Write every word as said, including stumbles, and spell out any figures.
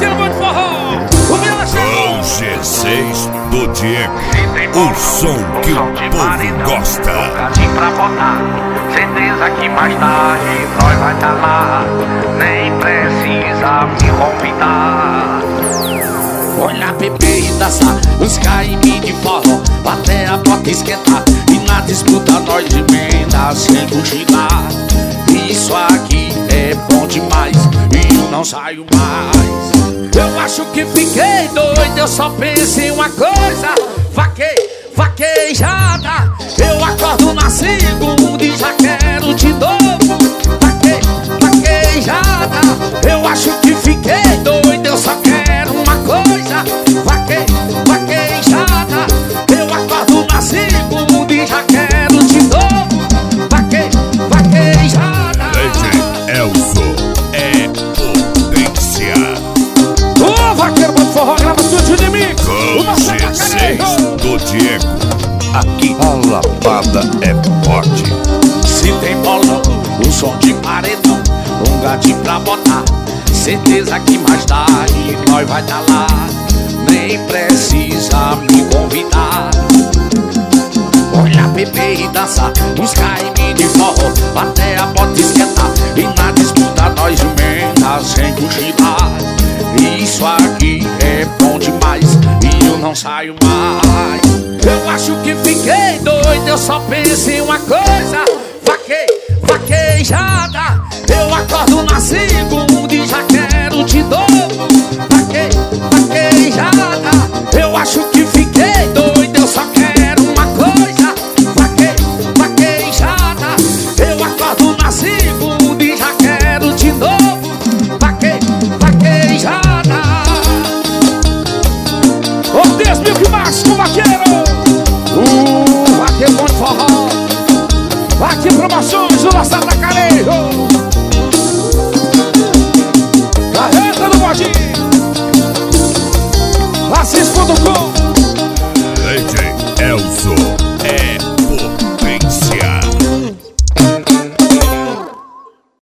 aquilo muito forró. O Mila chegou. O G seis do Diego, o som que o povo gosta. Nunca pra botar, certeza que mais tarde nós vai tá lá. Nem precisa me convidar. Olha, beber e dançar, os caimim de forró, até a bota esquentar. E na disputa nós emenda sem cochilar. Isso aqui é bom demais e eu não saio mais. Eu acho que fiquei doido, eu só penso em uma coisa. Vaquei, vaquejada. Eu acordo na segunda e já quero de novo. Vaquei, vaquejada. Eu acho que fiquei doido, eu só quero uma coisa. Vaquei, vaquejada. Eu acordo na segunda e já quero de novo. Vaquei, vaquejada. Legend Elzo é potência. Ô, vaqueiro, bota forró, grava tudo de mim. Com G seis do Diego, aqui a lapada é forte. Se tem bolão, o som de paredão, um gatinho pra botar, certeza que mais tarde nós vai tá lá. Nem precisa me convidar. Olha, beber e dançar, uns caimim de forró, até a bota esquentar. E na disputa nós emenda sem cochilar. Isso aqui é bom demais e eu não saio mais. Eu acho que fiquei doido, eu só penso em uma coisa. Vaquei, vaquejada. Eu acordo na segunda